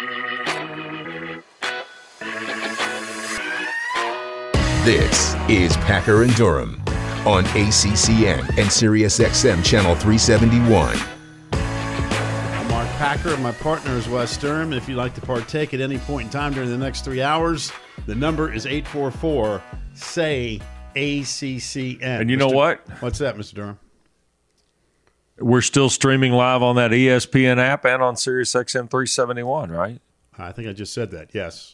This is Packer and Durham on ACCN and SiriusXM Channel 371. I'm Mark Packer, and my partner is Wes Durham. If you'd like to partake at any point in time during the next 3 hours, the number is 844-SAY-ACCN. And you know what? What's that, Mr. Durham? We're still streaming live on that ESPN app and on SiriusXM 371, right? I think I just said that. Yes.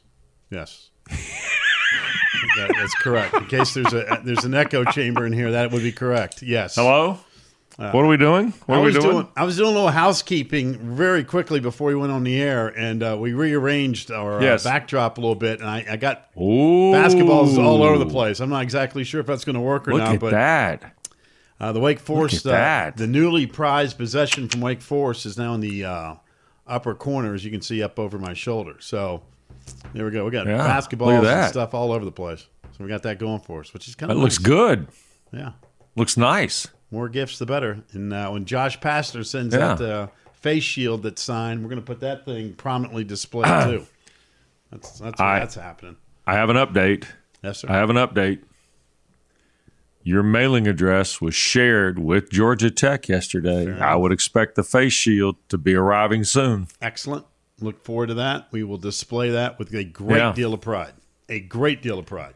That's correct. In case there's an echo chamber in here, that would be correct. Yes. Hello? What are we doing? I was doing a little housekeeping very quickly before we went on the air, and we rearranged our backdrop a little bit, and I got basketballs all over the place. I'm not exactly sure if that's going to work or not. Look at that. The Wake Forest, the newly prized possession from Wake Forest is now in the upper corner, as you can see up over my shoulder. So there we go. We got basketballs and stuff all over the place. So we got that going for us, which is kind of nice. Looks good. Yeah. Looks nice. More gifts, the better. And when Josh Pastner sends out the face shield that's signed, we're going to put that thing prominently displayed too. That's happening. I have an update. Yes, sir. I have an update. Your mailing address was shared with Georgia Tech yesterday. Fair I would expect the face shield to be arriving soon. Excellent. Look forward to that. We will display that with a great deal of pride. A great deal of pride.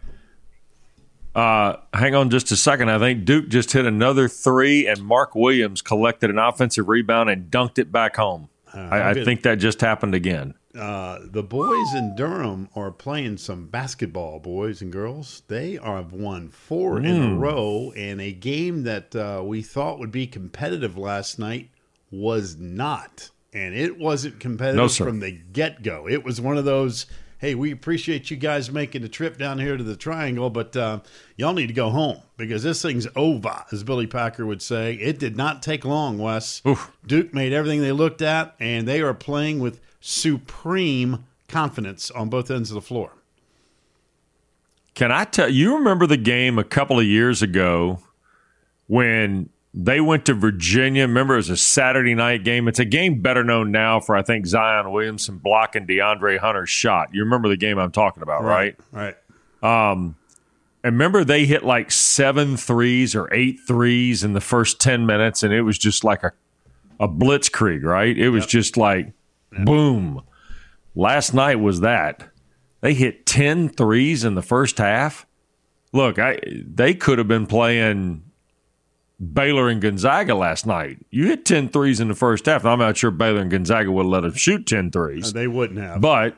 Hang on just a second. I think Duke just hit another three, and Mark Williams collected an offensive rebound and dunked it back home. I think that just happened again. The boys in Durham are playing some basketball, boys and girls. They have won 4 in a row, and a game that we thought would be competitive last night was not. And it wasn't competitive from the get-go. It was one of those, hey, we appreciate you guys making the trip down here to the Triangle, but y'all need to go home because this thing's over, as Billy Packer would say. It did not take long, Wes. Oof. Duke made everything they looked at, and they are playing with supreme confidence on both ends of the floor. Can I tell you, remember the game a couple of years ago when they went to Virginia? Remember, it was a Saturday night game. It's a game better known now for, I think, Zion Williamson blocking DeAndre Hunter's shot. You remember the game I'm talking about, right? Right. And remember they hit like 7 threes or 8 threes in the first 10 minutes, and it was just like a blitzkrieg, right? It was just like boom. Last night was that. They hit 10 threes in the first half. Look, they could have been playing Baylor and Gonzaga last night. You hit 10 threes in the first half. I'm not sure Baylor and Gonzaga would have let them shoot 10 threes. They wouldn't have. But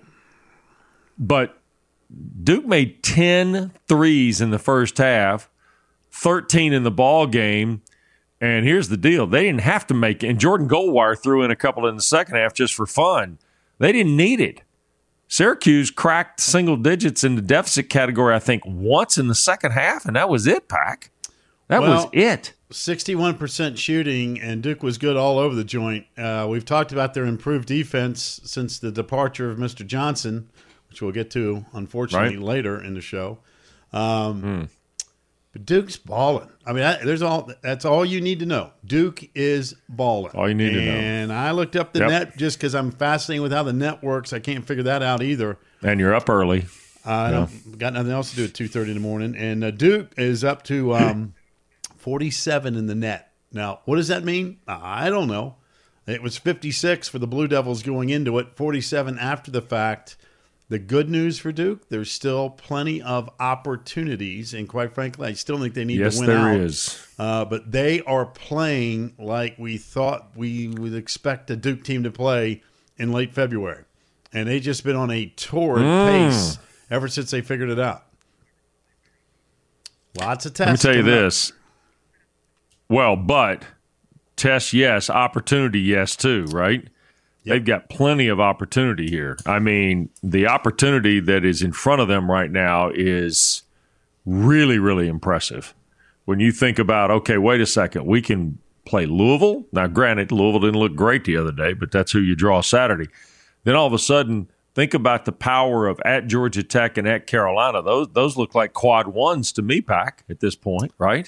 Duke made 10 threes in the first half, 13 in the ball game. And here's the deal. They didn't have to make it. And Jordan Goldwire threw in a couple in the second half just for fun. They didn't need it. Syracuse cracked single digits in the deficit category, I think, once in the second half, and that was it, Pac. That was it. 61% shooting, and Duke was good all over the joint. We've talked about their improved defense since the departure of Mr. Johnson, which we'll get to, unfortunately, later in the show. But Duke's balling. I mean, that's all you need to know. Duke is balling. All you need to know. And I looked up the net just because I'm fascinated with how the net works. I can't figure that out either. And you're up early. Got nothing else to do at 2:30 in the morning. And Duke is up to 47 in the net. Now, what does that mean? I don't know. It was 56 for the Blue Devils going into it, 47 after the fact. The good news for Duke, there's still plenty of opportunities, and quite frankly, I still think they need to win out. Yes, there is. But they are playing like we thought we would expect a Duke team to play in late February. And they've just been on a torrid pace ever since they figured it out. Lots of tests. Let me tell you this. Well, but tests, yes. Opportunity, yes, too, right? Yep. They've got plenty of opportunity here. I mean, the opportunity that is in front of them right now is really, really impressive. When you think about, okay, wait a second, we can play Louisville. Now, granted, Louisville didn't look great the other day, but that's who you draw Saturday. Then all of a sudden, think about the power of at Georgia Tech and at Carolina. Those look like quad ones to me, Pac, at this point, right?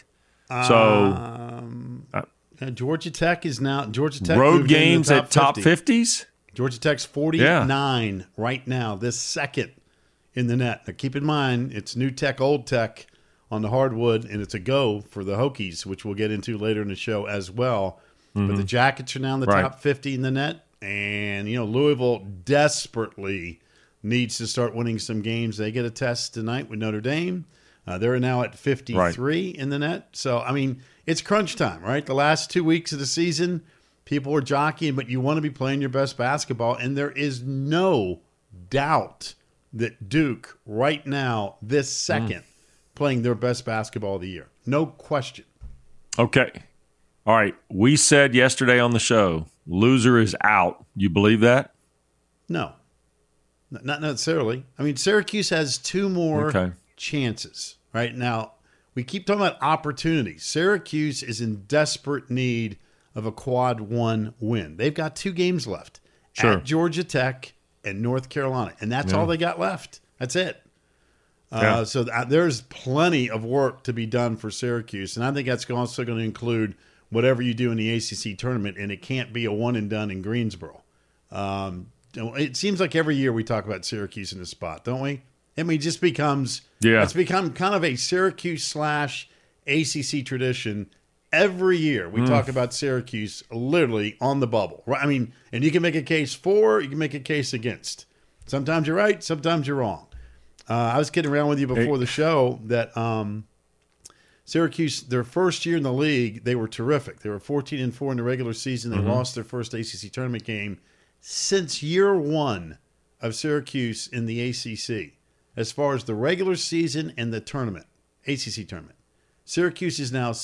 Georgia Tech is now Georgia Tech road games at top 50s. Georgia Tech's 49 right now, this second in the net. Now, keep in mind, it's new Tech, old Tech on the hardwood, and it's a go for the Hokies, which we'll get into later in the show as well. But the Jackets are now in the top 50 in the net, and, Louisville desperately needs to start winning some games. They get a test tonight with Notre Dame. They're now at 53 in the net. So, I mean, it's crunch time, right? The last 2 weeks of the season, people are jockeying, but you want to be playing your best basketball. And there is no doubt that Duke, right now, this second, playing their best basketball of the year. No question. Okay. All right. We said yesterday on the show, loser is out. You believe that? No. Not necessarily. I mean, Syracuse has two more chances. Right now, we keep talking about opportunities. Syracuse is in desperate need of a quad one win. They've got 2 games left at Georgia Tech and North Carolina, and that's all they got left. That's it. So there's plenty of work to be done for Syracuse, and I think that's also going to include whatever you do in the ACC tournament, and it can't be a one and done in Greensboro. It seems like every year we talk about Syracuse in this spot, don't we? I mean, it just becomes it's become kind of a Syracuse / ACC tradition. Every year we talk about Syracuse literally on the bubble. Right? I mean, and you can make a case for, you can make a case against. Sometimes you're right, sometimes you're wrong. I was kidding around with you before the show that Syracuse, their first year in the league, they were terrific. They were 14-4 in the regular season. They lost their first ACC tournament game since year one of Syracuse in the ACC. As far as the regular season and the tournament, ACC tournament, Syracuse is now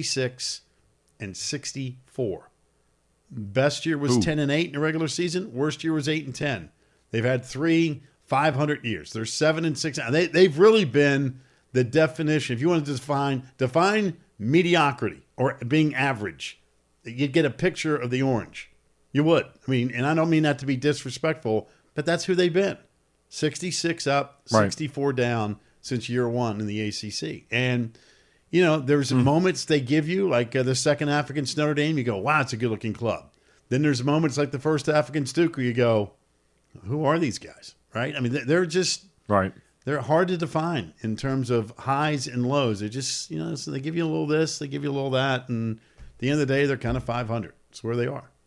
66-64. Best year was 10-8 in the regular season. Worst year was 8-10. They've had 3 500 years. They're 7-6. They've really been the definition. If you want to define mediocrity or being average, you'd get a picture of the orange. You would. I mean, and I don't mean that to be disrespectful, but that's who they've been. 66 up, 64 down since year one in the ACC. And, there's moments they give you, like the second half against Notre Dame, you go, wow, it's a good-looking club. Then there's moments like the first half against Duke where you go, who are these guys, right? I mean, they're just they're hard to define in terms of highs and lows. They just, so they give you a little this, they give you a little that, and at the end of the day, they're kind of 500. It's where they are.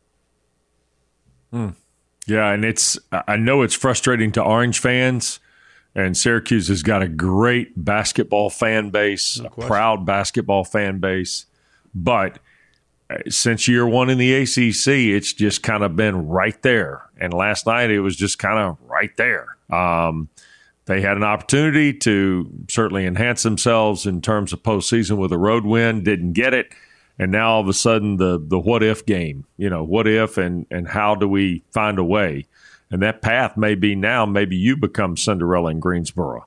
Yeah, and I know it's frustrating to Orange fans, and Syracuse has got a great basketball fan base, a proud basketball fan base. But since year one in the ACC, it's just kind of been right there. And last night, it was just kind of right there. They had an opportunity to certainly enhance themselves in terms of postseason with a road win, didn't get it. And now all of a sudden the what if game, what if and how do we find a way? And that path may be now, maybe you become Cinderella in Greensboro.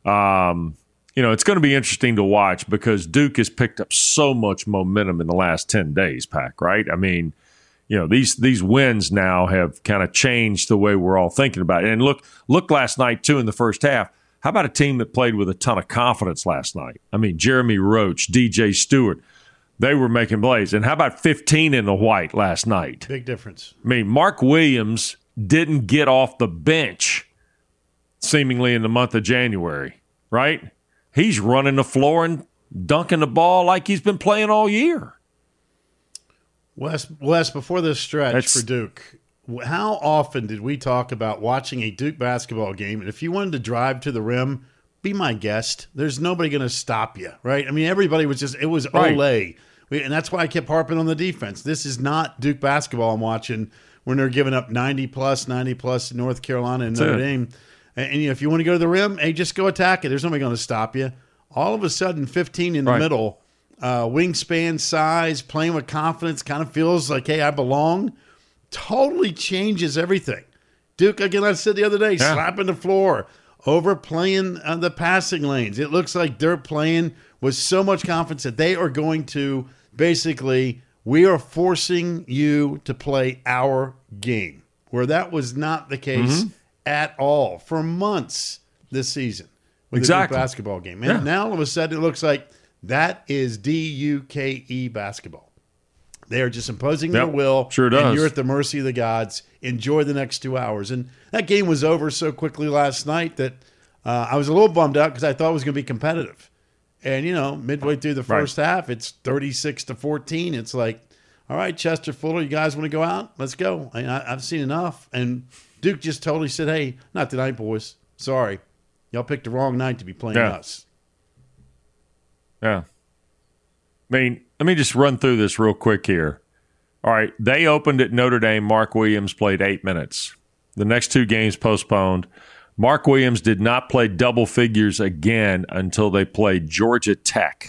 It's going to be interesting to watch because Duke has picked up so much momentum in the last 10 days, Pac, right? I mean, these wins now have kind of changed the way we're all thinking about it. And look last night, too, in the first half. How about a team that played with a ton of confidence last night? I mean, Jeremy Roach, DJ Stewart. They were making plays. And how about 15 in the white last night? Big difference. I mean, Mark Williams didn't get off the bench seemingly in the month of January, right? He's running the floor and dunking the ball like he's been playing all year. Wes, before this stretch for Duke, how often did we talk about watching a Duke basketball game? And if you wanted to drive to the rim, be my guest. There's nobody going to stop you, right? I mean, everybody was it was Olay. And that's why I kept harping on the defense. This is not Duke basketball I'm watching when they're giving up 90-plus in North Carolina and Notre Dame. And if you want to go to the rim, hey, just go attack it. There's nobody going to stop you. All of a sudden, 15 in the middle, wingspan, size, playing with confidence, kind of feels like, hey, I belong. Totally changes everything. Duke, again, I said the other day, slapping the floor, overplaying the passing lanes. It looks like they're playing with so much confidence that they are going to basically, we are forcing you to play our game, where that was not the case at all for months this season with the Duke basketball game. And now all of a sudden it looks like that is DUKE basketball. They are just imposing their will. Sure does. And you're at the mercy of the gods. Enjoy the next 2 hours. And that game was over so quickly last night that I was a little bummed out because I thought it was going to be competitive. And, midway through the first half, it's 36-14. It's like, all right, Chester Fuller, you guys want to go out? Let's go. I've seen enough. And Duke just totally said, hey, not tonight, boys. Sorry. Y'all picked the wrong night to be playing us. Yeah. I mean, let me just run through this real quick here. All right, they opened at Notre Dame. Mark Williams played 8 minutes. The next 2 games postponed. Mark Williams did not play double figures again until they played Georgia Tech.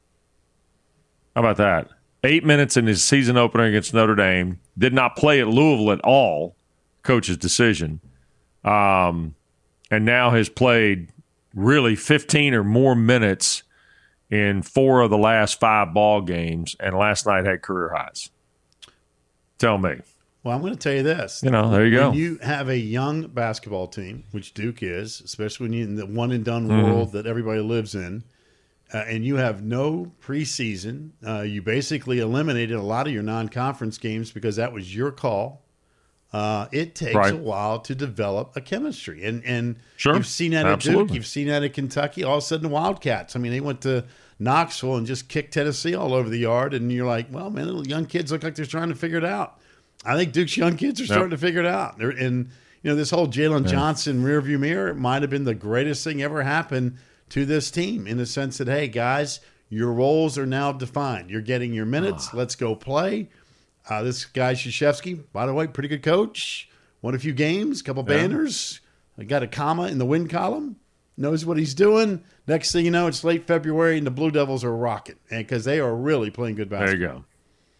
How about that? 8 minutes in his season opener against Notre Dame. Did not play at Louisville at all. Coach's decision. And now has played really 15 or more minutes in 4 of the last 5 ball games, and last night had career highs. Tell me. Well, I'm going to tell you this. There you go. When you have a young basketball team, which Duke is, especially when you're in the one-and-done world that everybody lives in, and you have no preseason, you basically eliminated a lot of your non-conference games because that was your call. It takes a while to develop a chemistry. And sure. You've seen that at Duke. You've seen that at Kentucky. All of a sudden, the Wildcats. I mean, they went to Knoxville and just kicked Tennessee all over the yard. And you're like, well, man, little young kids look like they're trying to figure it out. I think Duke's young kids are starting to figure it out. And, this whole Jalen Johnson rearview mirror might have been the greatest thing ever happened to this team in the sense that, hey, guys, your roles are now defined. You're getting your minutes. Let's go play. This guy, Krzyzewski, by the way, pretty good coach. Won a few games, a couple banners. Got a comma in the win column. Knows what he's doing. Next thing you know, it's late February, and the Blue Devils are rocking because they are really playing good basketball. There you go.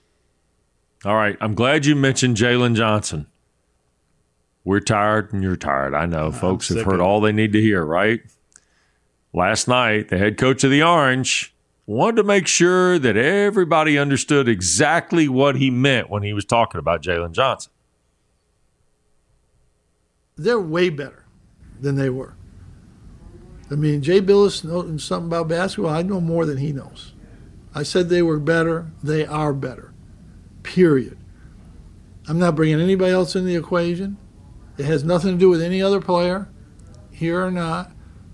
All right. I'm glad you mentioned Jalen Johnson. We're tired, and you're tired. I know. Folks have heard all they need to hear, right? Last night, the head coach of the Orange wanted to make sure that everybody understood exactly what he meant when he was talking about Jalen Johnson. They're way better than they were. I mean, Jay Billis knows something about basketball. I know more than he knows. I said they were better. They are better. Period. I'm not bringing anybody else in the equation. It has nothing to do with any other player, here or not.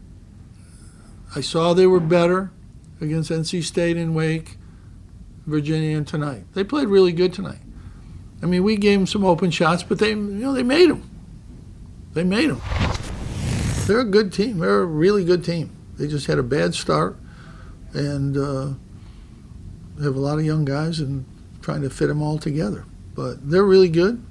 I saw they were better against NC State and Wake, Virginia, and tonight. They played really good tonight. I mean, we gave them some open shots, but they made them. They made them. They're a good team. They're a really good team. They just had a bad start, and they have a lot of young guys and trying to fit them all together. But they're really good.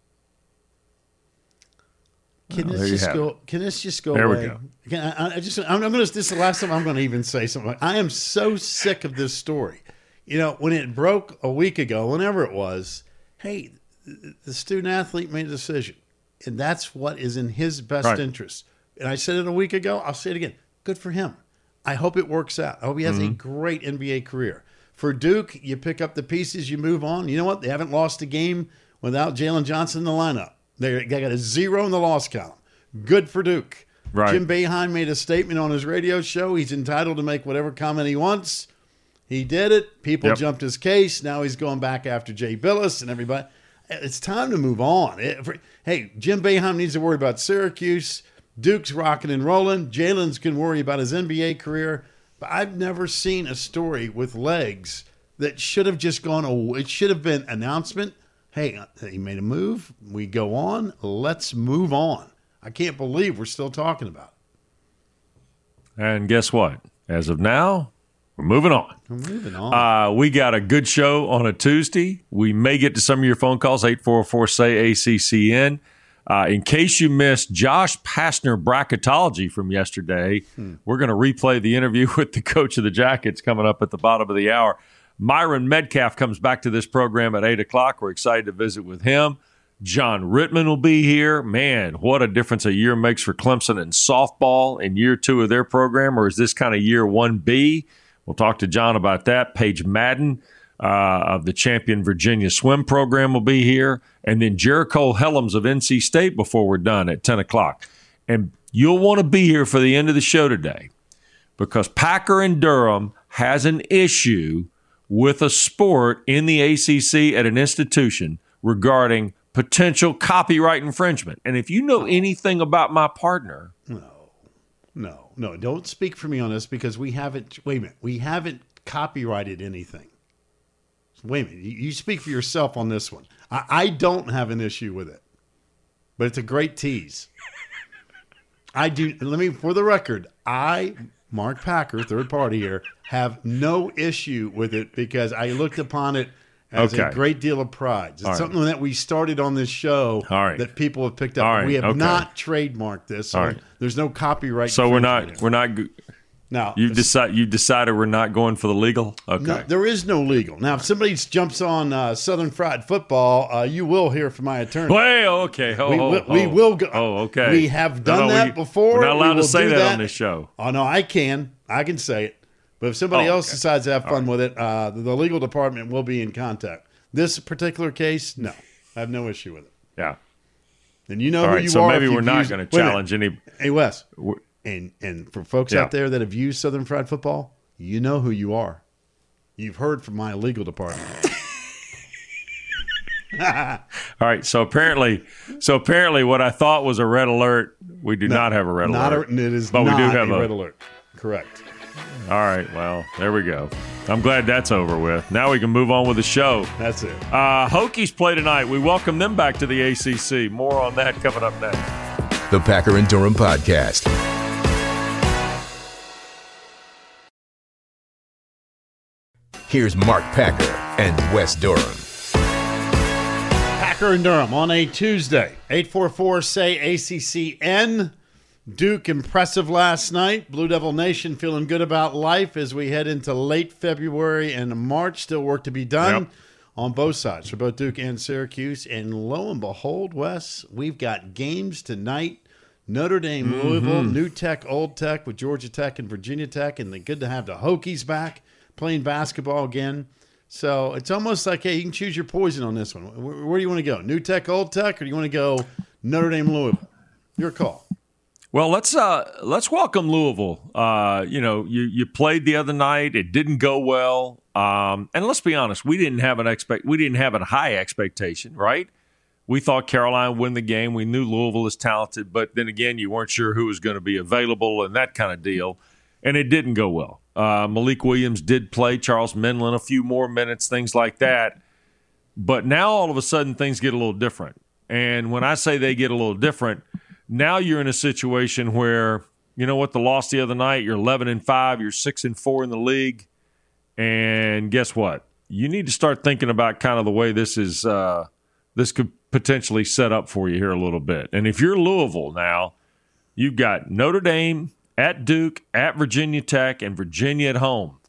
Can this just go there away? We go. I'm going to. This is the last time I'm going to even say something. I am so sick of this story. When it broke a week ago, whenever it was, hey, the student athlete made a decision, and that's what is in his best interest. And I said it a week ago. I'll say it again. Good for him. I hope it works out. I hope he has a great NBA career. For Duke, you pick up the pieces, you move on. You know what? They haven't lost a game without Jalen Johnson in the lineup. They got a 0 in the loss column. Good for Duke. Right. Jim Boeheim made a statement on his radio show. He's entitled to make whatever comment he wants. He did it. People jumped his case. Now he's going back after Jay Billis and everybody. It's time to move on. Hey, Jim Boeheim needs to worry about Syracuse. Duke's rocking and rolling. Jalen's can worry about his NBA career. But I've never seen a story with legs that should have just gone away. It should have been announcement. Hey, he made a move. We go on. Let's move on. I can't believe we're still talking about it. And guess what? As of now, we're moving on. We got a good show on a Tuesday. We may get to some of your phone calls, 844-SAY-ACCN. In case you missed Josh Pastner bracketology from yesterday, we're going to replay the interview with the coach of the Jackets coming up at the bottom of the hour. Myron Metcalf comes back to this program at 8 o'clock. We're excited to visit with him. John Rittman will be here. Man, what a difference a year makes for Clemson in softball in year 2 of their program, or is this kind of year 1B? We'll talk to John about that. Paige Madden of the champion Virginia swim program will be here. And then Jericho Helms of NC State before we're done at 10 o'clock. And you'll want to be here for the end of the show today because Packer and Durham has an issue with a sport in the ACC at an institution regarding potential copyright infringement. And if you know anything about my partner, No, don't speak for me on this because we haven't copyrighted anything. Wait a minute, you speak for yourself on this one. I don't have an issue with it, but it's a great tease. I do. For the record, Mark Packer, third party here, have no issue with it because I looked upon it as a great deal of pride. It's something that we started on this show that people have picked up. We have not trademarked this. So there's no copyright. So we're not. Now you decided we're not going for the legal. Okay. No, there is no legal. Now, if somebody jumps on Southern Fried Football, you will hear from my attorney. Well, okay. We will go. Oh, okay. We have done that before. We're not allowed to say that on this show. Oh no, I can say it. But if somebody else decides to have fun with it, the legal department will be in contact. This particular case, no, I have no issue with it. Yeah. And you know who you are. So maybe we're not going to challenge any. Hey, Wes. And for folks out there that have used Southern Fried Football, you know who you are. You've heard from my legal department. All right. So apparently, what I thought was a red alert, we do not have a red alert. It is but not we do have a red alert. Correct. All right. Well, there we go. I'm glad that's over with. Now we can move on with the show. That's it. Hokies play tonight. We welcome them back to the ACC. More on that coming up next. The Packer and Durham Podcast. Here's Mark Packer and Wes Durham. Packer and Durham on a Tuesday. 844-SAY-ACCN. Duke impressive last night. Blue Devil Nation feeling good about life as we head into late February and March. Still work to be done on both sides for both Duke and Syracuse. And lo and behold, Wes, we've got games tonight. Notre Dame, Louisville, New Tech, Old Tech with Georgia Tech and Virginia Tech. And good to have the Hokies back playing basketball again. So it's almost like, hey, you can choose your poison on this one. Where do you want to go? New Tech, Old Tech, or do you want to go Notre Dame, Louisville? Your call. Well, let's welcome Louisville. You played the other night. It didn't go well. And let's be honest, we didn't have a high expectation, right? We thought Carolina would win the game. We knew Louisville is talented, but then again, you weren't sure who was going to be available and that kind of deal. And it didn't go well. Malik Williams did play, Charles Minlin a few more minutes, things like that. But now all of a sudden things get a little different. And when I say they get a little different, now you're in a situation where, you know what, the loss the other night, you're 11-5, you're 6-4 in the league. And guess what? You need to start thinking about kind of the way this could potentially set up for you here a little bit. And if you're Louisville now, you've got Notre Dame at Duke, at Virginia Tech, and Virginia at home.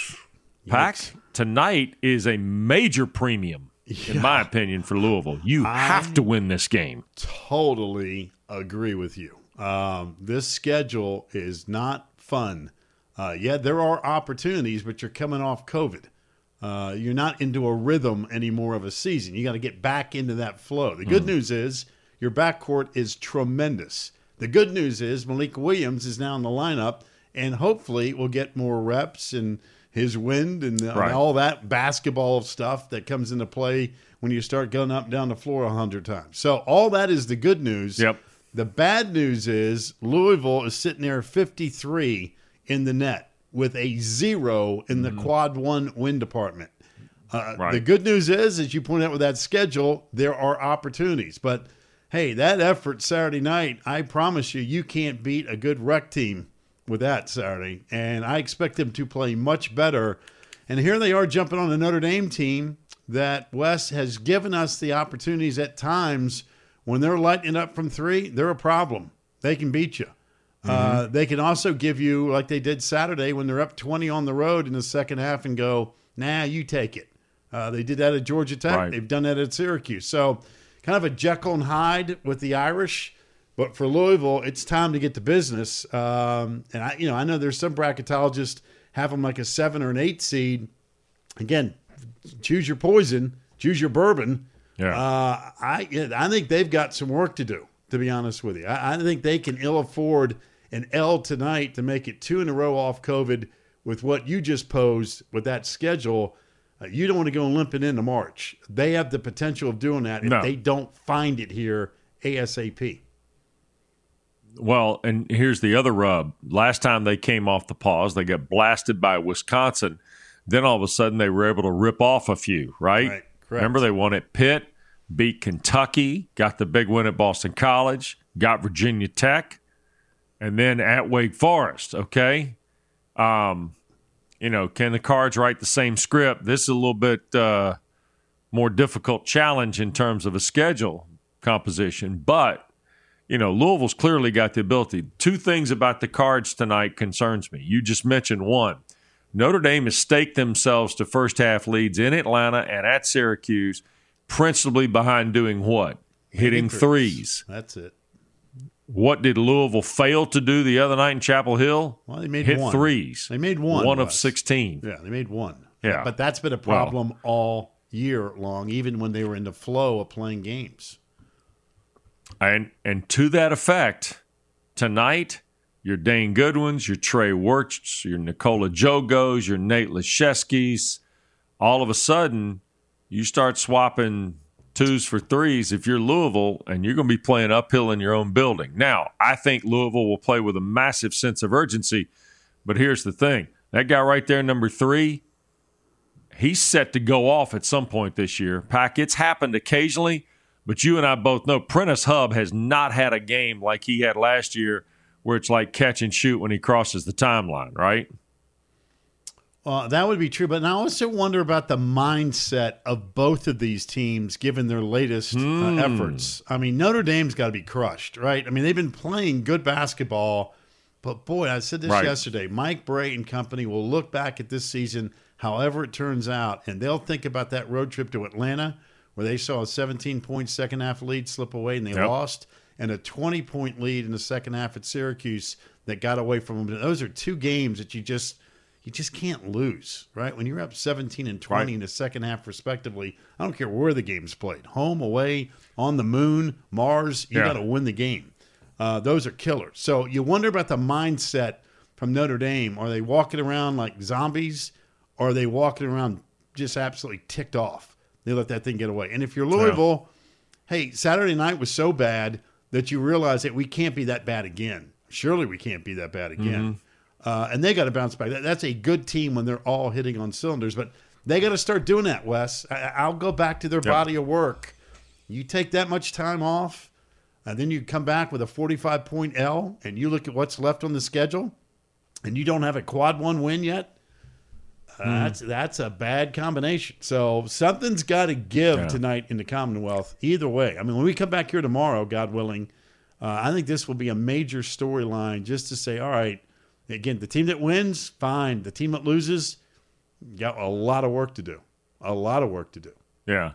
Pack, tonight is a major premium, in my opinion, for Louisville. You have to win this game. Totally agree with you. This schedule is not fun. There are opportunities, but you're coming off COVID. You're not into a rhythm anymore of a season. You got to get back into that flow. The good news is your backcourt is tremendous. The good news is Malik Williams is now in the lineup, and hopefully will get more reps and his wind and all that basketball stuff that comes into play when you start going up and down the floor 100 times. So all that is the good news. Yep. The bad news is Louisville is sitting there 53 in the net with a 0 in the quad 1 win department. The good news is, as you point out with that schedule, there are opportunities. But, hey, that effort Saturday night, I promise you can't beat a good rec team with that Saturday. And I expect them to play much better. And here they are jumping on a Notre Dame team that Wes has given us the opportunities at times when they're lighting up from 3, they're a problem. They can beat you. They can also give you, like they did Saturday, when they're up 20 on the road in the second half and go, nah, you take it. They did that at Georgia Tech. Right. They've done that at Syracuse. So kind of a Jekyll and Hyde with the Irish. But for Louisville, it's time to get to business. And I know there's some bracketologists have them like a 7 or an 8 seed. Again, choose your poison, choose your bourbon. Yeah. I think they've got some work to do, to be honest with you. I think they can ill afford an L tonight to make it 2 in a row off COVID with what you just posed with that schedule. You don't want to go limping into March. They have the potential of doing that if they don't find it here ASAP. Well, and here's the other rub. Last time they came off the pause, they got blasted by Wisconsin. Then all of a sudden they were able to rip off a few, right? Correct. Remember, they won at Pitt, beat Kentucky, got the big win at Boston College, got Virginia Tech, and then at Wake Forest, okay? Can the Cards write the same script? This is a little bit more difficult challenge in terms of a schedule composition, but Louisville's clearly got the ability. Two things about the Cards tonight concerns me. You just mentioned one. Notre Dame has staked themselves to first-half leads in Atlanta and at Syracuse, principally behind doing what? Hitting threes. That's it. What did Louisville fail to do the other night in Chapel Hill? Well, they made Hit one. threes. They made one. One of 16. Yeah, they made one. Yeah. But that's been a problem all year long, even when they were in the flow of playing games. And to that effect, tonight, your Dane Goodwins, your Trey Wirtz, your Nikola Jogos, your Nate Laszewskis, all of a sudden, you start swapping twos for threes if you're Louisville, and you're going to be playing uphill in your own building. Now, I think Louisville will play with a massive sense of urgency, but here's the thing. That guy right there, number 3, he's set to go off at some point this year. Pack, it's happened occasionally, but you and I both know Prentice Hub has not had a game like he had last year where it's like catch and shoot when he crosses the timeline, right? Well, that would be true, but I also wonder about the mindset of both of these teams given their latest efforts. I mean, Notre Dame's got to be crushed, right? I mean, they've been playing good basketball, but boy, I said this yesterday, Mike Bray and company will look back at this season, however it turns out, and they'll think about that road trip to Atlanta where they saw a 17-point second-half lead slip away and they lost, and a 20-point lead in the second half at Syracuse that got away from them. Those are two games that you just can't lose, right? When you're up 17 and 20 in the second half, respectively, I don't care where the game's played, home, away, on the moon, Mars, you got to win the game. Those are killers. So you wonder about the mindset from Notre Dame. Are they walking around like zombies, or are they walking around just absolutely ticked off? They let that thing get away. And if you're Louisville, hey, Saturday night was so bad that you realize that we can't be that bad again. Surely we can't be that bad again. And they got to bounce back. That's a good team when they're all hitting on cylinders. But they got to start doing that, Wes. I'll go back to their body of work. You take that much time off, and then you come back with a 45-point L, and you look at what's left on the schedule, and you don't have a quad one win yet, that's a bad combination. So something's got to give tonight in the Commonwealth either way. I mean, when we come back here tomorrow, God willing, I think this will be a major storyline just to say, all right, again, the team that wins, fine. The team that loses, got a lot of work to do. A lot of work to do. Yeah.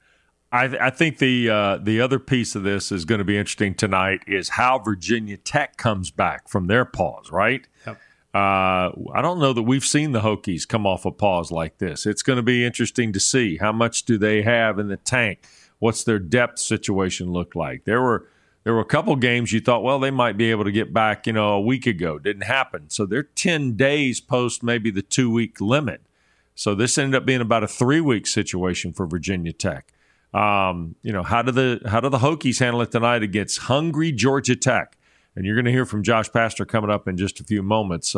I think the other piece of this is going to be interesting tonight is how Virginia Tech comes back from their pause, right? Yep. I don't know that we've seen the Hokies come off a pause like this. It's going to be interesting to see how much do they have in the tank. What's their depth situation look like? There were a couple games you thought, well, they might be able to get back, a week ago. Didn't happen. So they're 10 days post maybe the 2-week limit. So this ended up being about a 3-week situation for Virginia Tech. How do the Hokies handle it tonight against hungry Georgia Tech? And you're going to hear from Josh Pastner coming up in just a few moments.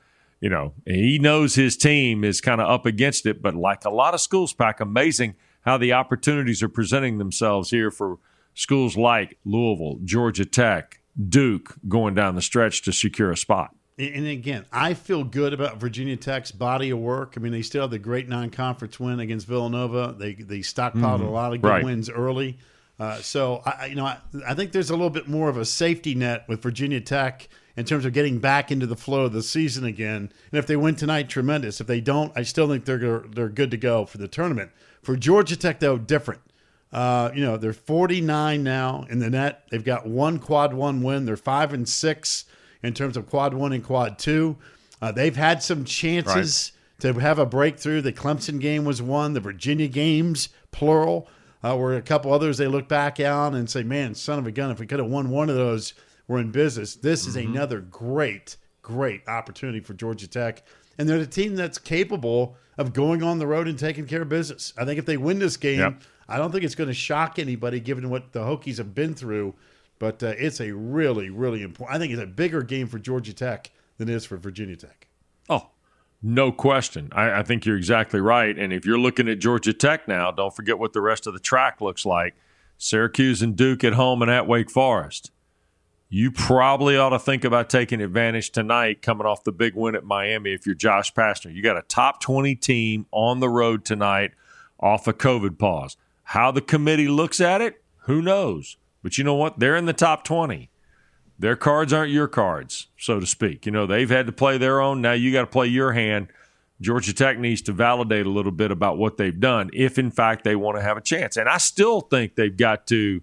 He knows his team is kind of up against it, but like a lot of schools, Pack, amazing how the opportunities are presenting themselves here for schools like Louisville, Georgia Tech, Duke going down the stretch to secure a spot. And again, I feel good about Virginia Tech's body of work. I mean, they still have the great non-conference win against Villanova. They stockpiled a lot of good wins early. So I think there's a little bit more of a safety net with Virginia Tech in terms of getting back into the flow of the season again. And if they win tonight, tremendous. If they don't, I still think they're good to go for the tournament. For Georgia Tech, though, different. They're 49 now in the net. They've got one quad one win. They're 5-6 in terms of quad one and quad two. They've had some chances to have a breakthrough. The Clemson game was one. The Virginia games, plural, were a couple others they look back on and say, man, son of a gun, if we could have won one of those, we're in business. This is another great opportunity for Georgia Tech. and they're the team that's capable of going on the road and taking care of business. I think if they win this game, I don't think it's going to shock anybody given what the Hokies have been through, but it's a really, really important. I think it's a bigger game for Georgia Tech than it is for Virginia Tech. Oh, no question. I think you're exactly right. And if you're looking at Georgia Tech now, don't forget what the rest of the track looks like. Syracuse and Duke at home and at Wake Forest. You probably ought to think about taking advantage tonight coming off the big win at Miami if you're Josh Pastner. You got a top 20 team on the road tonight off a COVID pause. How the committee looks at it, who knows? But you know what? They're in the top 20. Their cards aren't your cards, so to speak. You know, they've had to play their own. Now you got to play your hand. Georgia Tech needs to validate a little bit about what they've done if, in fact, they want to have a chance. And I still think you got to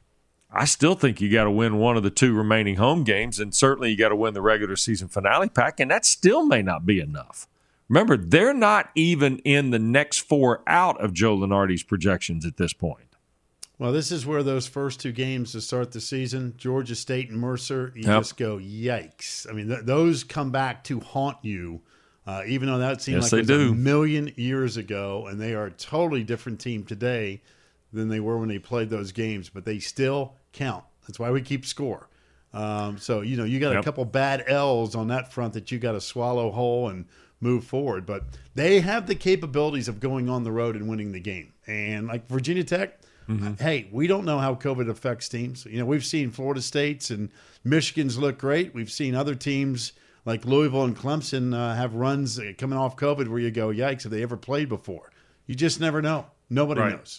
win one of the two remaining home games, and certainly you got to win the regular season finale pack, and that still may not be enough. Remember, they're not even in the next four out of Joe Lunardi's projections at this point. Well, this is where those first two games to start the season, Georgia State and Mercer, you just go, yikes. I mean, those come back to haunt you. Even though that seemed like it was a million years ago, and they are a totally different team today than they were when they played those games, but they still count. That's why we keep score. So, you got a couple bad L's on that front that you got to swallow whole and move forward. But they have the capabilities of going on the road and winning the game. And like Virginia Tech, hey, we don't know how COVID affects teams. We've seen Florida State's and Michigan's look great. We've seen other teams like Louisville and Clemson have runs coming off COVID where you go, yikes, have they ever played before? You just never know. Nobody knows.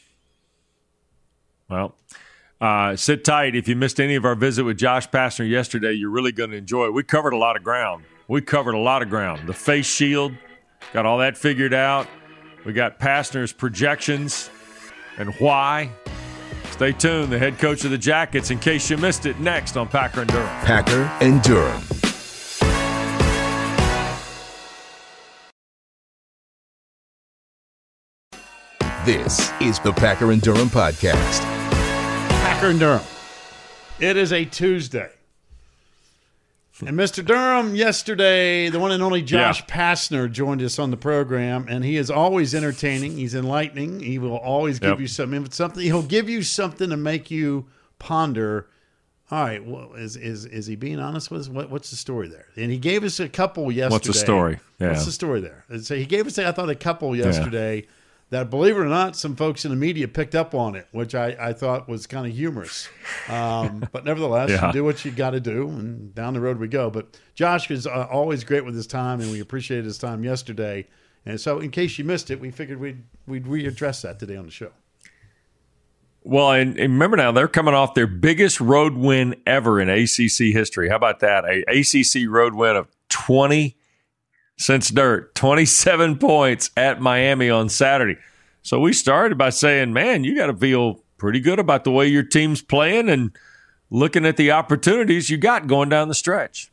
Well, sit tight. If you missed any of our visit with Josh Pastner yesterday, you're really going to enjoy it. We covered a lot of ground. The face shield, got all that figured out. We got Pastner's projections and why. Stay tuned. The head coach of the Jackets, in case you missed it, next on Packer and Durham. Packer and Durham. This is the Packer and Durham podcast. Packer and Durham. It is a Tuesday. And Mr. Durham, yesterday, the one and only Josh Pastner joined us on the program, and he is always entertaining. He's enlightening. He will always give you something. He'll give you something to make you ponder. All right, well, is he being honest with us? What's the story there? And he gave us a couple yesterday. What's the story? Yeah. What's the story there? And so he gave us, I thought, a couple yesterday that, believe it or not, some folks in the media picked up on it, which I thought was kind of humorous. But nevertheless, you do what you got to do, and down the road we go. But Josh is always great with his time, and we appreciated his time yesterday. And so in case you missed it, we figured we'd readdress that today on the show. Well, and remember now, they're coming off their biggest road win ever in ACC history. How about that? A ACC road win of 20 since dirt, 27 points at Miami on Saturday. So we started by saying, man, you got to feel pretty good about the way your team's playing and looking at the opportunities you got going down the stretch.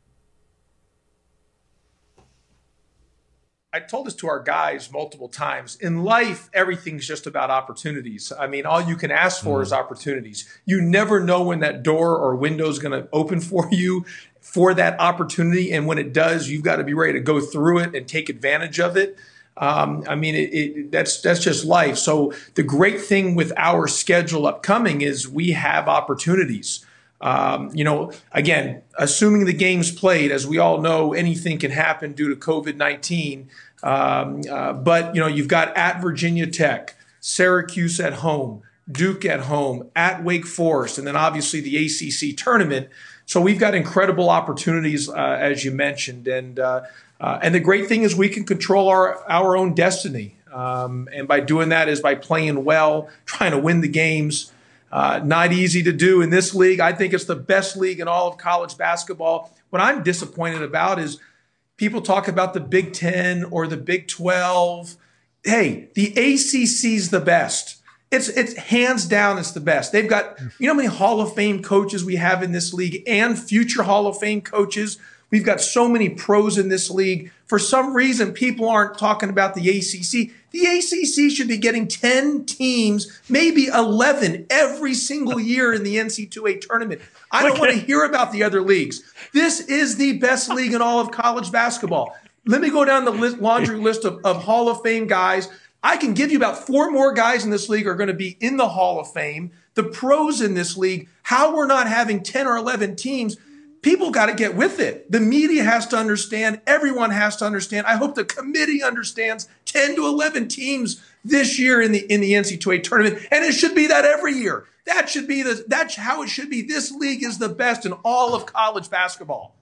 I told this to our guys multiple times. In life, everything's just about opportunities. I mean, all you can ask for is opportunities. You never know when that door or window is going to open for you for that opportunity. And when it does, you've got to be ready to go through it and take advantage of it. I mean, that's just life. So the great thing with our schedule upcoming is we have opportunities. Again, assuming the game's played, as we all know, anything can happen due to COVID-19. But you've got at Virginia Tech, Syracuse at home, Duke at home, at Wake Forest, and then obviously the ACC tournament. So we've got incredible opportunities, as you mentioned. And the great thing is we can control our own destiny. And by doing that is by playing well, trying to win the games. Not easy to do in this league. I think it's the best league in all of college basketball. What I'm disappointed about is people talk about the Big Ten or the Big 12. Hey, the ACC's the best. It's hands down, it's the best. They've got, how many Hall of Fame coaches we have in this league and future Hall of Fame coaches. We've got so many pros in this league. For some reason, people aren't talking about the ACC. The ACC should be getting 10 teams, maybe 11 every single year in the NCAA tournament. I don't want to hear about the other leagues. This is the best league in all of college basketball. Let me go down the laundry list of Hall of Fame guys. I can give you about 4 more guys in this league are going to be in the Hall of Fame. The pros in this league, how we're not having 10 or 11 teams, people got to get with it. The media has to understand. Everyone has to understand. I hope the committee understands 10 to 11 teams this year in the NCAA tournament, and it should be that every year. That's how it should be. This league is the best in all of college basketball.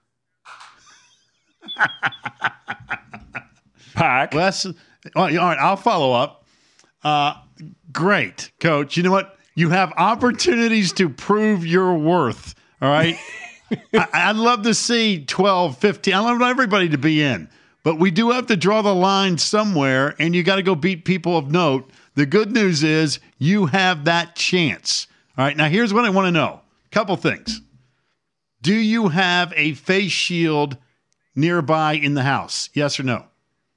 Pack. Wes, all right, I'll follow up. Great, Coach. You know what? You have opportunities to prove your worth, all right? I'd love to see 12, 15. I love everybody to be in. But we do have to draw the line somewhere, and you got to go beat people of note. The good news is you have that chance. All right, now here's what I want to know. Couple things. Do you have a face shield nearby in the house? Yes or no?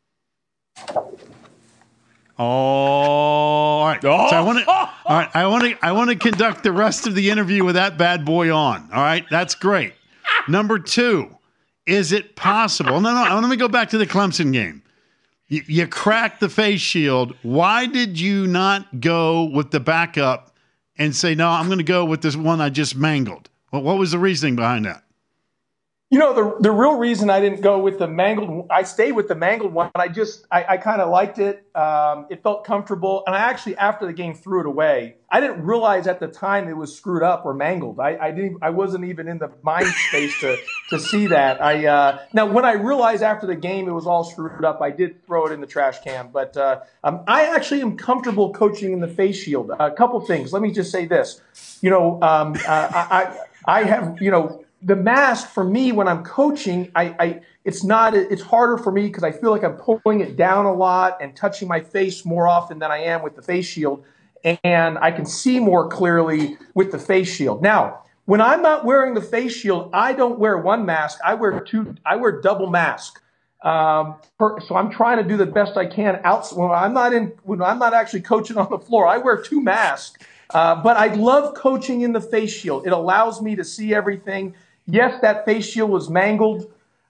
All right. So I want to conduct the rest of the interview with that bad boy on. All right, that's great. Number 2, is it possible? No. Let me go back to the Clemson game. You cracked the face shield. Why did you not go with the backup and say, no, I'm going to go with this one I just mangled? Well, what was the reasoning behind that? You know, the real reason I didn't go with the mangled, I stayed with the mangled one. I kind of liked it. It felt comfortable. And I actually, after the game, threw it away. I didn't realize at the time it was screwed up or mangled. I wasn't even in the mind space to see that. Now, when I realized after the game it was all screwed up, I did throw it in the trash can. But I actually am comfortable coaching in the face shield. A couple things. Let me just say this. You know, I have, you know, the mask for me when I'm coaching, it's harder for me because I feel like I'm pulling it down a lot and touching my face more often than I am with the face shield. And I can see more clearly with the face shield. Now, when I'm not wearing the face shield, I don't wear one mask. I wear double mask. So I'm trying to do the best I can when I'm not actually coaching on the floor. I wear 2 masks. But I love coaching in the face shield. It allows me to see everything. Yes, that face shield was mangled.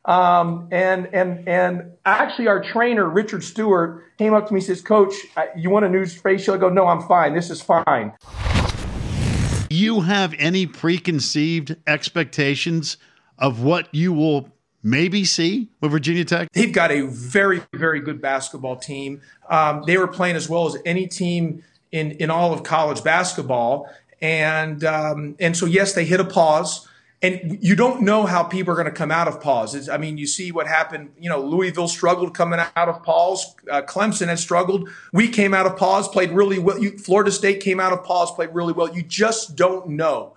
And actually our trainer, Richard Stewart, came up to me and says, Coach, you want a new face shield? I go, no, I'm fine. This is fine. You have any preconceived expectations of what you will maybe see with Virginia Tech? They've got a very, very good basketball team. They were playing as well as any team in all of college basketball. And so, yes, they hit a pause. And you don't know how people are going to come out of pause. I mean, you see what happened. You know, Louisville struggled coming out of pause. Clemson had struggled. We came out of pause, played really well. Florida State came out of pause, played really well. You just don't know.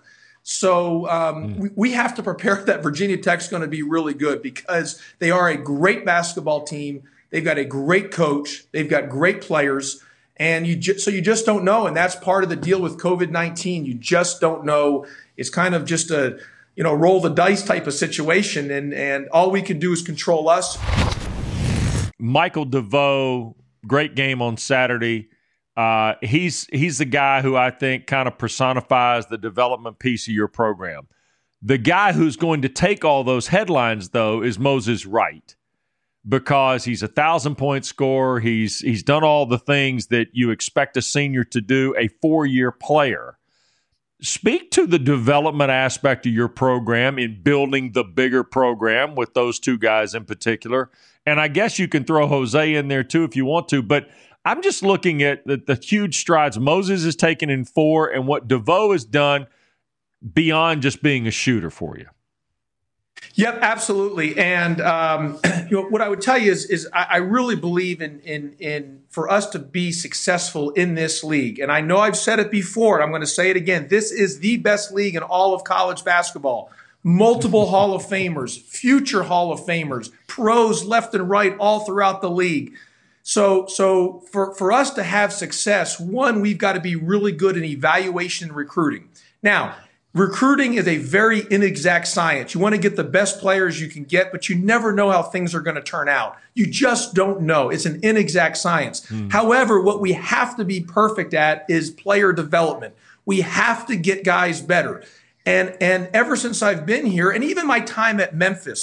So we have to prepare that Virginia Tech's going to be really good because they are a great basketball team. They've got a great coach. They've got great players. And you just don't know. And that's part of the deal with COVID-19. You just don't know. It's kind of just a roll the dice type of situation, and all we can do is control us. Michael DeVoe, great game on Saturday. He's the guy who I think kind of personifies the development piece of your program. The guy who's going to take all those headlines, though, is Moses Wright, because he's a 1,000-point scorer. He's done all the things that you expect a senior to do, a 4-year player. Speak to the development aspect of your program in building the bigger program with those 2 guys in particular. And I guess you can throw Jose in there too if you want to. But I'm just looking at the huge strides Moses has taken in 4 and what DeVoe has done beyond just being a shooter for you. Yep, absolutely. And what I would tell you is I really believe in for us to be successful in this league. And I know I've said it before, and I'm going to say it again. This is the best league in all of college basketball. Multiple Hall of Famers, future Hall of Famers, pros left and right all throughout the league. So for us to have success, one, we've got to be really good in evaluation and recruiting. Now, recruiting is a very inexact science. You want to get the best players you can get, but you never know how things are going to turn out. You just don't know. It's an inexact science. However, what we have to be perfect at is player development. We have to get guys better. And ever since I've been here, and even my time at Memphis,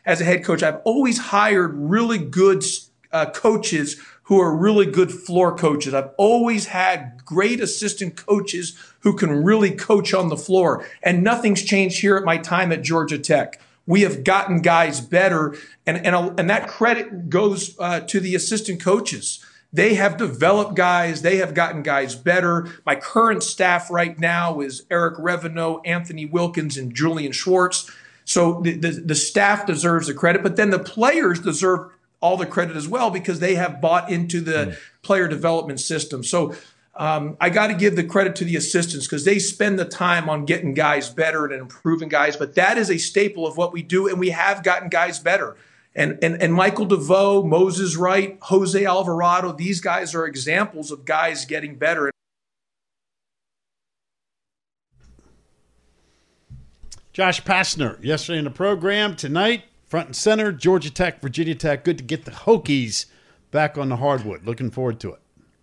as a head coach, I've always hired really good coaches who are really good floor coaches. I've always had great assistant coaches who can really coach on the floor. And nothing's changed here at my time at Georgia Tech. We have gotten guys better, and that credit goes to the assistant coaches. They have developed guys. They have gotten guys better. My current staff right now is Eric Reveneau, Anthony Wilkins, and Julian Schwartz. So the staff deserves the credit, but then the players deserve all the credit as well because they have bought into the player development system. So I got to give the credit to the assistants because they spend the time on getting guys better and improving guys. But that is a staple of what we do, and we have gotten guys better. And Michael DeVoe, Moses Wright, Jose Alvarado, these guys are examples of guys getting better. Josh Pastner, yesterday in the program, tonight, front and center, Georgia Tech, Virginia Tech. Good to get the Hokies back on the hardwood. Looking forward to it.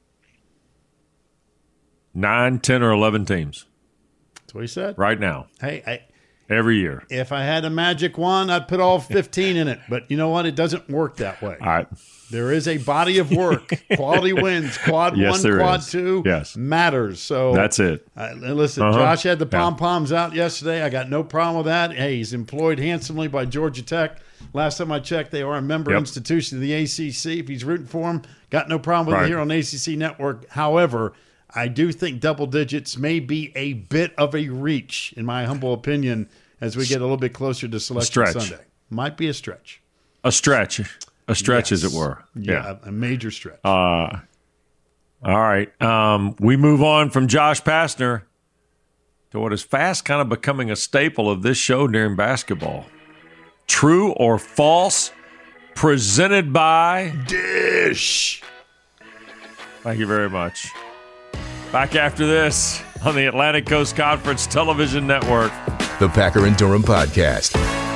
9, 10, or 11 teams. That's what he said. Right now. Hey, every year. If I had a magic wand, I'd put all 15 in it. But you know what? It doesn't work that way. All right. There is a body of work. Quality wins. Quad yes, 1, quad is. 2 yes. matters. So that's it. Listen, Josh had the pom-poms out yesterday. I got no problem with that. Hey, he's employed handsomely by Georgia Tech. Last time I checked, they are a member institution of the ACC. If he's rooting for him, got no problem with it here on ACC Network. However, I do think double digits may be a bit of a reach, in my humble opinion, as we get a little bit closer to Selection Sunday. Might be a stretch. A stretch, as it were. Yeah, a major stretch. All right. We move on from Josh Pastner to what is fast kind of becoming a staple of this show during basketball. True or false, presented by Dish. Thank you very much. Back after this on the Atlantic Coast Conference Television Network. The Packer and Durham Podcast.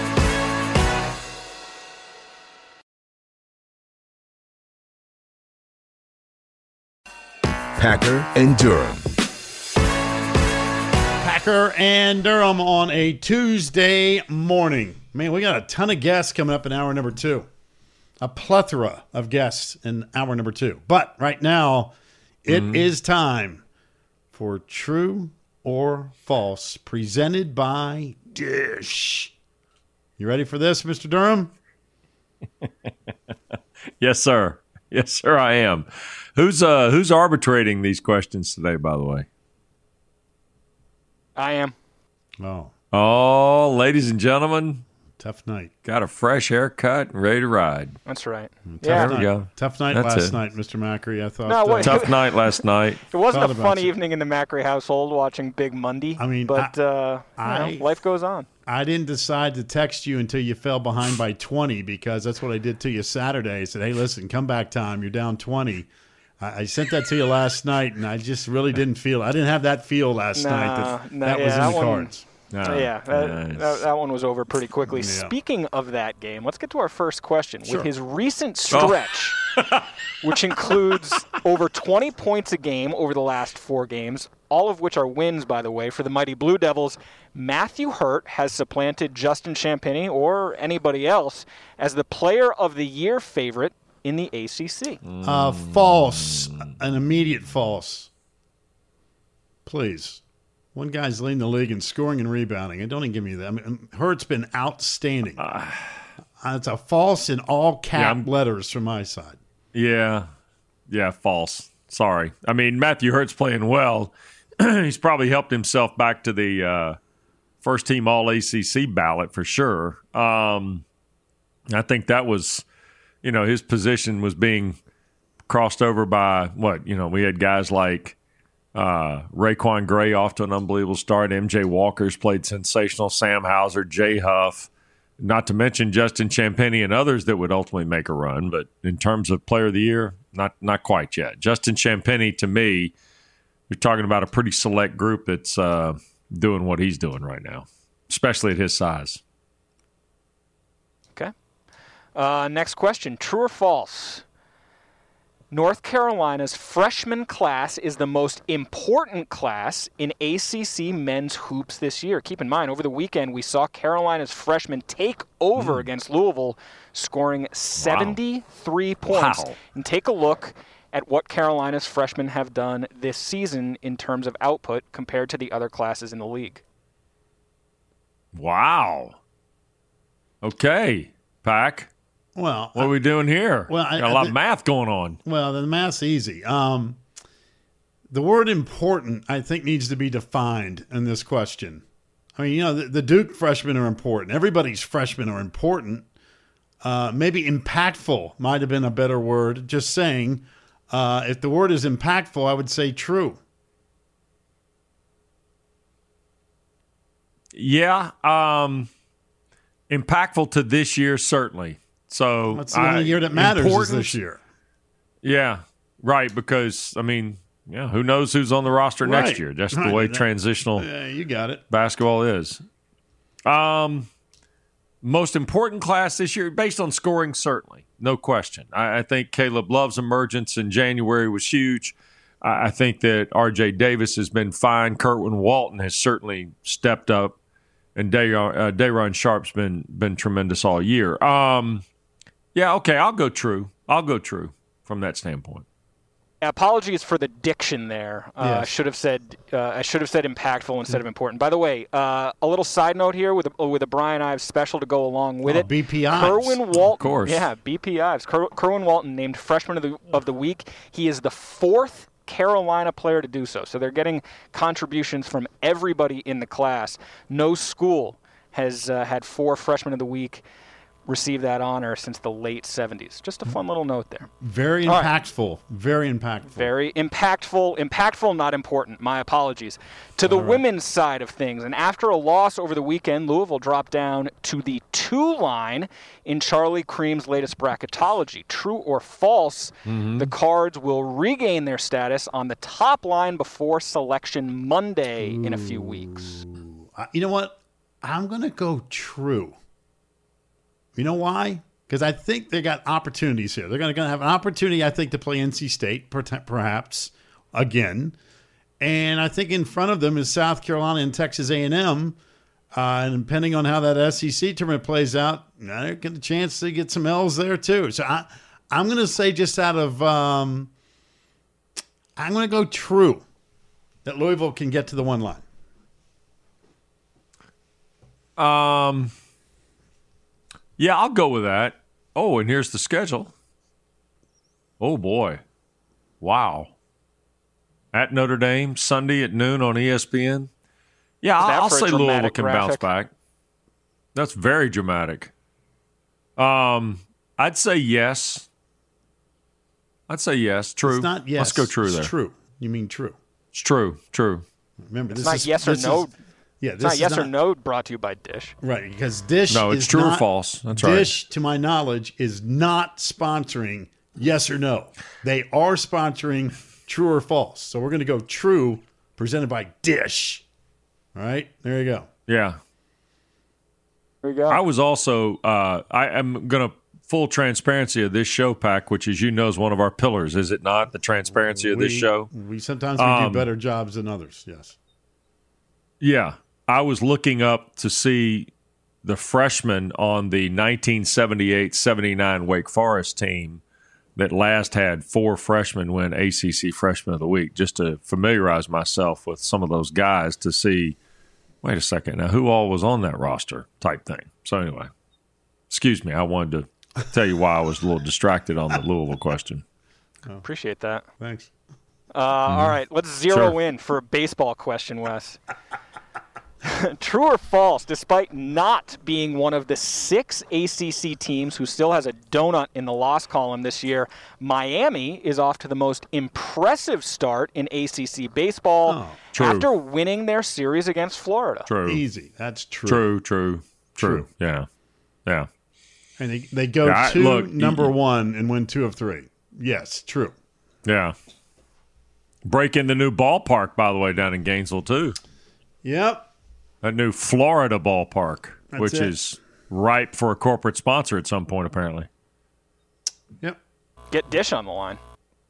Packer and Durham. Packer and Durham on a Tuesday morning. Man, we got a ton of guests coming up in hour number 2. A plethora of guests in hour number 2. But right now, it is time for True or False, presented by Dish. You ready for this, Mr. Durham? Yes, sir. Yes, sir, I am. Who's arbitrating these questions today, by the way? I am. Oh, ladies and gentlemen. Tough night. Got a fresh haircut and ready to ride. That's right. There we go. Tough night last night, Mr. Macri. I thought. Tough night last night. It wasn't a fun evening in the Macri household watching Big Monday. I mean, but life goes on. I didn't decide to text you until you fell behind by 20 because that's what I did to you Saturday. I said, hey, listen, comeback time. You're down 20. I sent that to you last night, and I just really didn't feel it. I didn't have that feel last night. That was in the cards. That one was over pretty quickly. Yeah. Speaking of that game, let's get to our first question. Sure. With his recent stretch, which includes over 20 points a game over the last 4 games, all of which are wins, by the way, for the mighty Blue Devils, Matthew Hurt has supplanted Justin Champagnie or anybody else as the Player of the Year favorite in the ACC. False. An immediate false. Please. One guy's leading the league in scoring and rebounding. And don't even give me that. I mean, Hurt's been outstanding. It's a false in all cap letters from my side. Yeah, false. Sorry. I mean, Matthew Hurt's playing well. He's probably helped himself back to the first-team All-ACC ballot for sure. I think that was, his position was being crossed over by we had guys like Raekwon Gray off to an unbelievable start. MJ Walker's played sensational. Sam Hauser, Jay Huff, not to mention Justin Champagnie and others that would ultimately make a run. But in terms of Player of the Year, not quite yet. Justin Champagnie, to me, you're talking about a pretty select group that's doing what he's doing right now, especially at his size. Okay. Next question, true or false? North Carolina's freshman class is the most important class in ACC men's hoops this year. Keep in mind, over the weekend, we saw Carolina's freshmen take over against Louisville, scoring 73 points. Wow. And take a look at what Carolina's freshmen have done this season in terms of output compared to the other classes in the league. Wow. Okay, Pack. Well, what are we doing here? Well, got a lot of math going on. Well, the math's easy. The word important, I think, needs to be defined in this question. I mean, the Duke freshmen are important. Everybody's freshmen are important. Maybe impactful might have been a better word. Just saying, if the word is impactful, I would say true. Yeah. Impactful to this year, certainly. So that's the only year that matters is this year. Yeah, right. Because who knows who's on the roster next year? That's the way transitional. You got it. Basketball is. Most important class this year, based on scoring, certainly, no question. I think Caleb Love's emergence in January was huge. I think that R.J. Davis has been fine. Kerwin Walton has certainly stepped up, and Day'Ron Sharp's been tremendous all year. Yeah, okay, I'll go true. From that standpoint. Apologies for the diction there. Yes. I should have said impactful instead of important. By the way, a little side note here with a Brian Ives special to go along with it. BP Ives. Kerwin Walton, of course. Yeah, BP Ives. Kerwin Walton named Freshman of the Week. He is the fourth Carolina player to do so. So they're getting contributions from everybody in the class. No school has had 4 Freshmen of the Week receive that honor since the late 70s. Just a fun little note there. Very impactful. Right. Very impactful. Very impactful. Impactful, not important. My apologies. To the women's side of things, and after a loss over the weekend, Louisville dropped down to the 2 line in Charlie Cream's latest bracketology. True or false, the Cards will regain their status on the top line before Selection Monday in a few weeks. You know what? I'm going to go true. You know why? Because I think they got opportunities here. They're going to have an opportunity, I think, to play NC State, perhaps, again. And I think in front of them is South Carolina and Texas A&M. And depending on how that SEC tournament plays out, they get a chance to get some L's there, too. So I'm going to say just out of I'm going to go true that Louisville can get to the 1 line. Yeah, I'll go with that. Oh, and here's the schedule. Oh, boy. Wow. At Notre Dame, Sunday at noon on ESPN. Yeah, I'll say Louisville can bounce back. That's very dramatic. I'd say yes. True. It's not yes. Let's go true there. It's true. You mean true. It's true. Remember, it's not yes or no. It's not yes or no brought to you by Dish. Right, because Dish No, it's true or false. That's right. Dish, to my knowledge, is not sponsoring yes or no. They are sponsoring true or false. So we're going to go true, presented by Dish. All right, there you go. Yeah. There you go. I was also, I am going to, full transparency of this show, Pack, which, as you know, is one of our pillars, is it not? The transparency of this show? We sometimes do better jobs than others, yes. Yeah. I was looking up to see the freshmen on the 1978-79 Wake Forest team that last had 4 freshmen win ACC Freshman of the Week, just to familiarize myself with some of those guys to see, wait a second, now who all was on that roster type thing. So anyway, excuse me, I wanted to tell you why I was a little distracted on the Louisville question. Appreciate that. Thanks. All right, let's zero in for a baseball question, Wes. True or false, despite not being one of the 6 ACC teams who still has a donut in the loss column this year, Miami is off to the most impressive start in ACC baseball after winning their series against Florida. True. Easy. That's true. True. Yeah. And they go number 1 and win 2 of 3. Yes, true. Yeah. Break in the new ballpark, by the way, down in Gainesville, too. Yep. That new Florida ballpark, which is ripe for a corporate sponsor at some point, apparently. Yep. Get Dish on the line.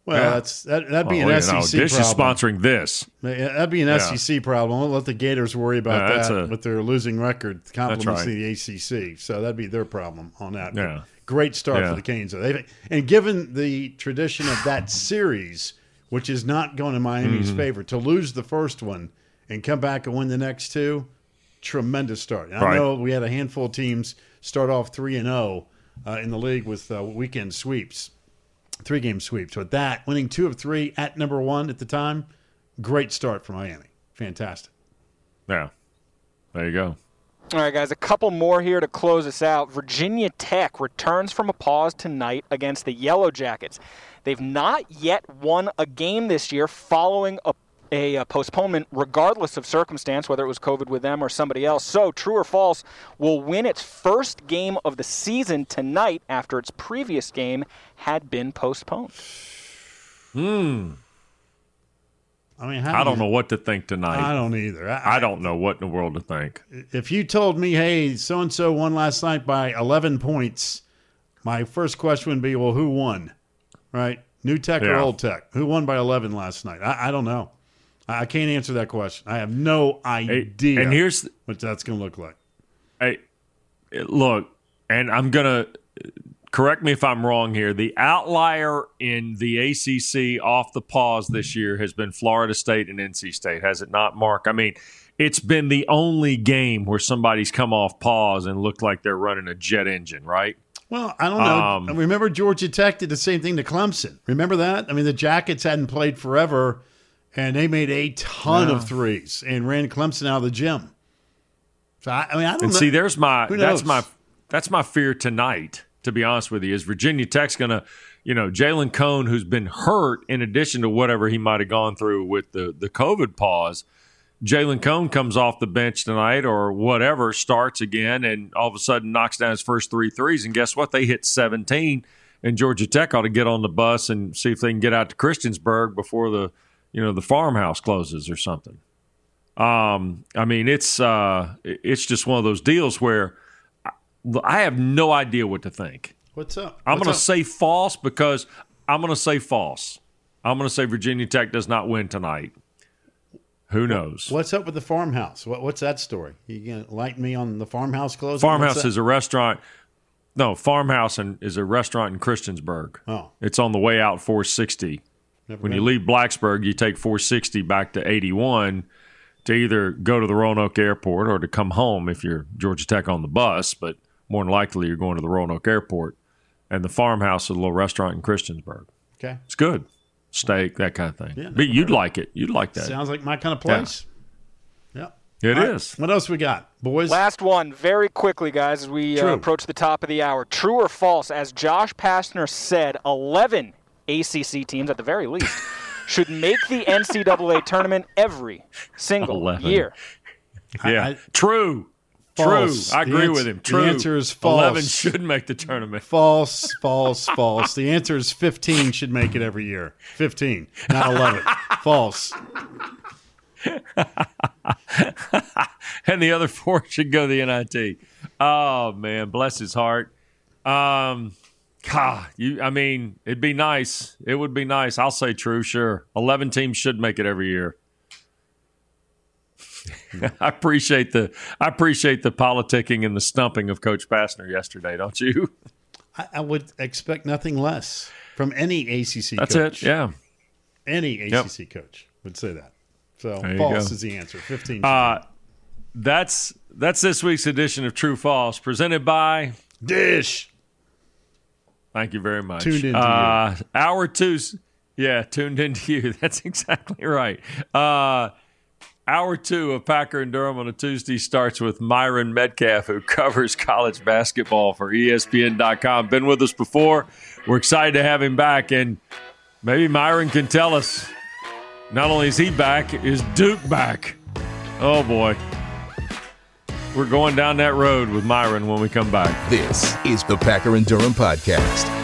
Well, that'd be an SEC problem. Dish is sponsoring this. That'd be an SEC problem. We'll let the Gators worry about that with their losing record compliments to the ACC. So that'd be their problem on that. Yeah. Great start for the Canes. And given the tradition of that series, which is not going in Miami's favor, to lose the first one and come back and win the next two, tremendous start. I know we had a handful of teams start off 3-0 in the league with weekend sweeps. 3-game sweeps. So with that, winning 2 of 3 at number 1 at the time, great start for Miami. Fantastic. Yeah. There you go. All right, guys, a couple more here to close us out. Virginia Tech returns from a pause tonight against the Yellow Jackets. They've not yet won a game this year following a postponement, regardless of circumstance, whether it was COVID with them or somebody else. So, true or false, will win its first game of the season tonight after its previous game had been postponed. I mean, I don't know what to think tonight. I don't either. I don't know what in the world to think. If you told me, hey, so-and-so won last night by 11 points, my first question would be, well, who won? Right? New Tech or Old Tech? Who won by 11 last night? I don't know. I can't answer that question. I have no idea what that's going to look like. Look, and I'm going to correct me if I'm wrong here. The outlier in the ACC off the pause this year has been Florida State and NC State, has it not, Mark? I mean, it's been the only game where somebody's come off pause and looked like they're running a jet engine, right? Well, I don't know. Remember Georgia Tech did the same thing to Clemson. Remember that? I mean, the Jackets hadn't played forever, and they made a ton of threes and ran Clemson out of the gym. So I don't know. See, that's my fear tonight. To be honest with you, is Virginia Tech's going to, Jalen Cone, who's been hurt in addition to whatever he might have gone through with the COVID pause. Jalen Cone comes off the bench tonight or whatever, starts again, and all of a sudden knocks down his first 3 threes. And guess what? They hit 17, and Georgia Tech ought to get on the bus and see if they can get out to Christiansburg before the farmhouse closes or something. I mean, it's just one of those deals where I have no idea what to think. What's up? I'm going to say false because I'm going to say false. I'm going to say Virginia Tech does not win tonight. Who knows? What's up with the farmhouse? What's that story? You going to light me on the farmhouse closing? Farmhouse is a restaurant. No, Farmhouse is a restaurant in Christiansburg. Oh. It's on the way out 460. When you leave Blacksburg, you take 460 back to 81 to either go to the Roanoke Airport or to come home if you're Georgia Tech on the bus, but more than likely you're going to the Roanoke Airport. And the Farmhouse is a little restaurant in Christiansburg. Okay. It's good. Steak, that kind of thing. Yeah, but you'd like it. You'd like that. Sounds like my kind of place. Yeah. It is. What else we got, boys? Last one, very quickly, guys, as we approach the top of the hour. True or false, as Josh Pastner said, 11 ACC teams, at the very least, should make the NCAA tournament every single year. Yeah. True. False. True. I agree with him. True. The answer is false. 11 should make the tournament. False, false, false. The answer is 15 should make it every year. 15, not 11. False. And the other 4 should go to the NIT. Oh, man. Bless his heart. It'd be nice. It would be nice. I'll say true, sure. 11 teams should make it every year. I appreciate the politicking and the stumping of Coach Pastner yesterday, don't you? I would expect nothing less from any ACC That's coach. It, yeah. Any ACC coach would say that. So false is the answer. 15. That's this week's edition of True False, presented by Dish. Thank you very much. Tuned into you. Hour 2. Yeah, tuned into you. That's exactly right. Hour 2 of Packer and Durham on a Tuesday starts with Myron Metcalf, who covers college basketball for ESPN.com. Been with us before. We're excited to have him back, and maybe Myron can tell us, not only is he back, is Duke back? Oh, boy. We're going down that road with Myron when we come back. This is the Packer and Durham Podcast.